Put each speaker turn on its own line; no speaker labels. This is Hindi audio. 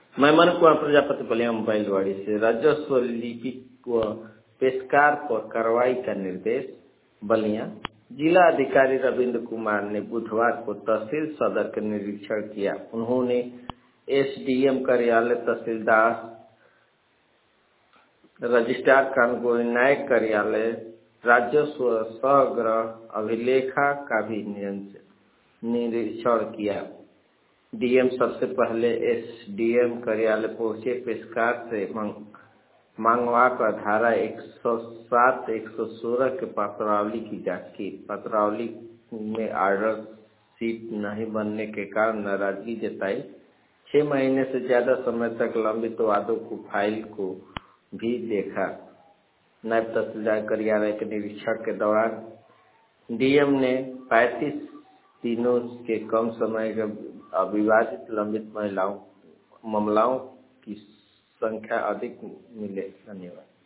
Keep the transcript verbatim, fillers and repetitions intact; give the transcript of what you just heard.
मैं मन कुमार प्रजापति बलिया मोबाइलवाड़ी से। राजस्व लिपिक व पेशकार पर कार्रवाई का निर्देश। बलिया जिला अधिकारी रविंद्र कुमार ने बुधवार को तहसील सदर का निरीक्षण किया। उन्होंने एसडीएम कार्यालय, तहसीलदार, रजिस्ट्रार कानून न्यायिक कार्यालय, राजस्व सहग्रह अभिलेखा का भी निरीक्षण किया। डीएम सबसे पहले एसडीएम कार्यालय पहुंचे। पेशकार से मांगवा कर धारा एक सौ सात एक सौ सोलह के पत्रावली की जांच की। पत्रावली में ऑर्डर शीट नहीं बनने के कारण नाराजगी जताई। छह महीने से ज्यादा समय तक लंबित वादों को फाइल को भी देखा। नायब तहसीलदार कार्यालय के निरीक्षण के दौरान डीएम ने पैंतीस दिनों के कम समय के अविवादित लंबित महिलाओं मामलों की संख्या अधिक मिले। धन्यवाद।